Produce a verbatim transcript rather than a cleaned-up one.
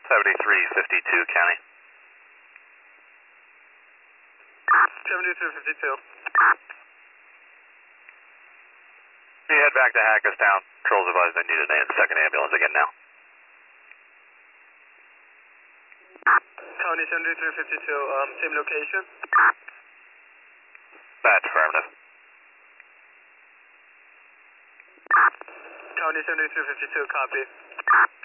seventy-three fifty-two, County. seventy-three fifty-two. You head back to Hackettstown. Controls advised they need a second ambulance again now. County seventy-three fifty-two, um, same location? That's affirmative. County seventy-three fifty-two, copy.